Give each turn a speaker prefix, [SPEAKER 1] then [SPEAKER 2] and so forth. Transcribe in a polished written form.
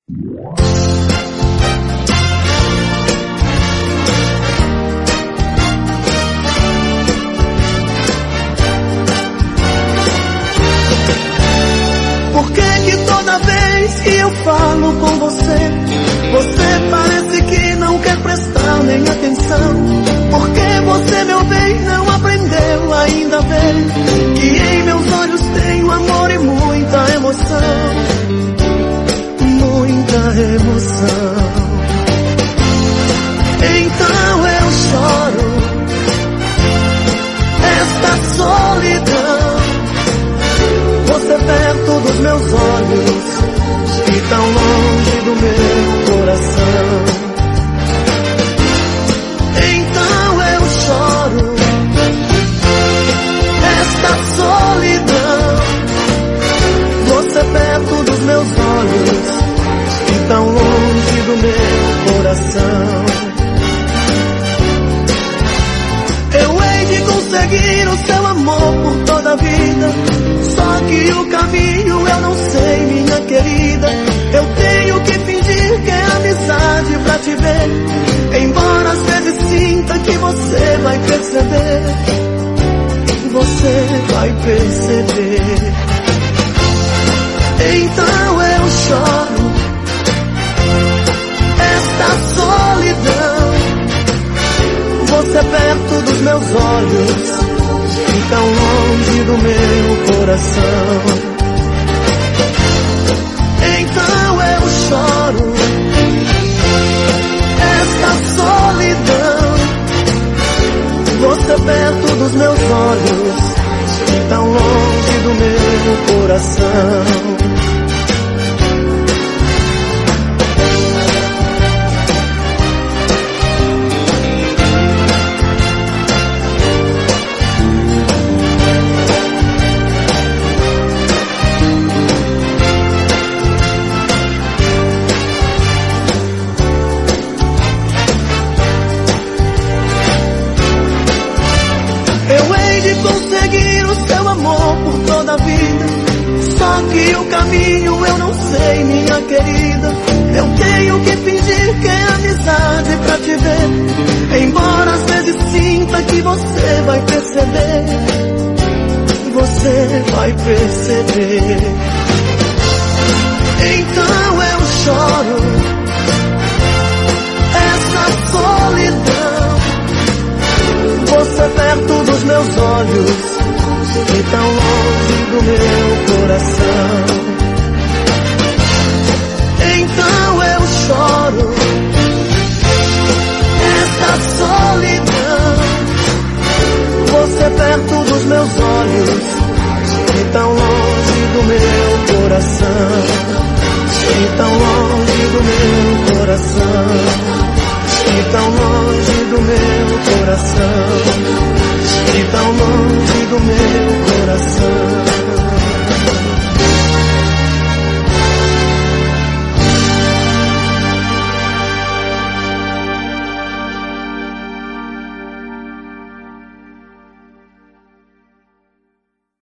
[SPEAKER 1] Por que toda vez que eu falo com você, você parece que não quer prestar nem atenção? Porque você, meu bem, não aprendeu ainda a ver que em meus olhos tenho amor e muita emoção. Muita emoção. Então eu choro esta solidão, você perto dos meus olhos e tão longe do meu coração. Então eu choro esta solidão, você perto dos meus olhos e tão longe do meu coração. Eu hei de conseguir o seu amor por toda a vida, só que o caminho eu não sei, minha querida. Eu tenho que fingir que é amizade pra te ver, embora às vezes sinta que você vai perceber. Você vai perceber. Então eu choro esta solidão, você perto dos meus olhos e tão longe do meu coração. Então eu choro esta solidão, você perto dos meus olhos e tão longe do meu coração. Conseguir o seu amor por toda a vida, só que o caminho eu não sei, minha querida. Eu tenho que fingir que é amizade pra te ver, embora às vezes sinta que você vai perceber. Você vai perceber. Então eu choro essa solidão, você perto dos meus olhos e tão longe do meu coração. Então eu choro essa solidão, você perto dos meus olhos e tão longe do meu coração. E tão longe do meu coração. E tão longe do meu coração, e tão longe do meu coração.